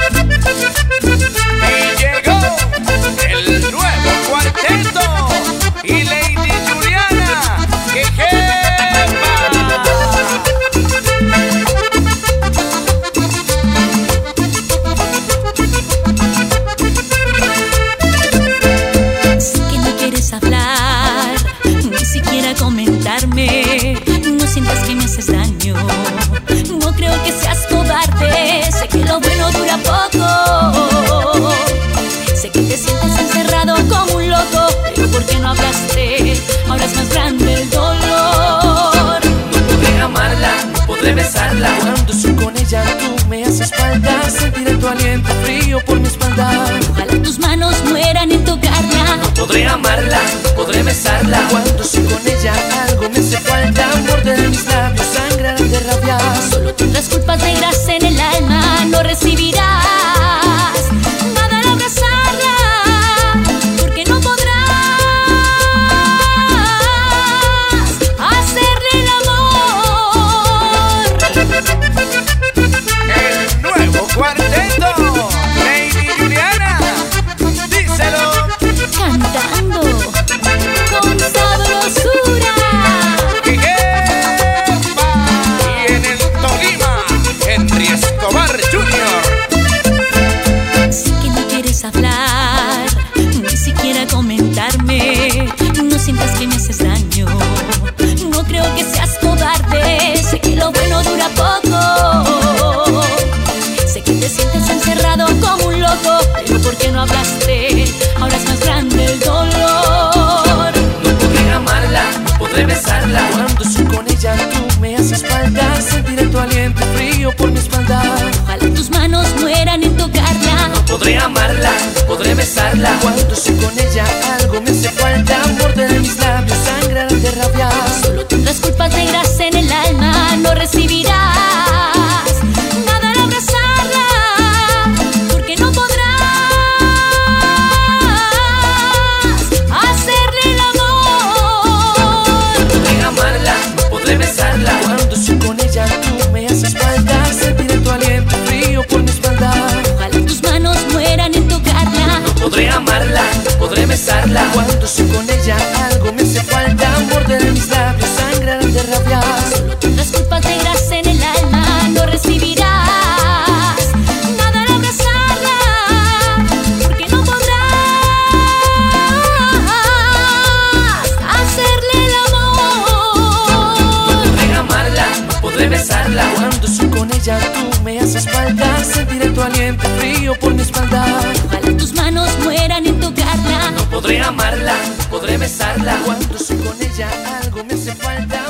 Y llegó el nuevo cuarteto y Lady Juliana, que jefa. Sé que no quieres hablar, ni siquiera comentarme. No sientas que me haces daño, no creo que seas cobarde. Sé que lo bueno dura poco, sé que te sientes encerrado como un loco, pero ¿por qué no hablaste? Ahora es más grande el dolor. No podré amarla, no podré besarla. Cuando estoy con ella tú me haces falta. Sentiré tu aliento frío por mi espalda. Ojalá tus manos mueran en tocarla. No podré amarla, no podré besarla. Cuando estoy con ella algo me hace falta. Morder mis labios, sangrar de rabia. Solo tendrás culpas negras en el alma, no recibirás nada al abrazarla, porque no podrás hacerle el amor. El nuevo cuarteto, Lady Juliana, díselo. Cantando con sabrosura. Que jefa. Y en el Tolima, Henry Escobar Jr. Sé que no quieres hablar, ni siquiera comentarme. No sientas que me haces daño, no creo que seas cobarde. Sé que lo bueno dura poco, sé que te sientes encerrado como un loco, pero ¿por qué no hablaste? Ahora es más grande el dolor. No podré amarla, no podré besarla. Cuando estoy con ella tú me haces falta. Sentiré tu aliento frío por mi espalda. Ojalá tus manos mueran en tocarla. No podré amarla, no podré besarla. Cuando estoy con ella algo me hace falta. Morder mis labios, sangrar de rabia. Solo tendrás culpas negras en el alma, no recibirás nada al abrazarla, porque no podrás hacerle el amor. No podré amarla, no podré besarla. Cuando estoy con ella tú me haces falta. Sentiré tu aliento frío por mi espalda. Ojalá tus manos mueran en tocarla. No podré amarla, no podré besarla. Cuando estoy con ella algo me hace falta. Morder mis labios, sangrar de rabia. Solo tendrás culpas negras en el alma, no recibirás nada al abrazarla, porque no podrás hacerle el amor. No podré amarla, no podré besarla. Cuando estoy con ella tú me haces falta. Sentiré tu aliento frío por mi espalda. Ojalá tus manos mueran en tocarla. No podré amarla, no podré besarla. Cuando estoy con ella algo me hace falta.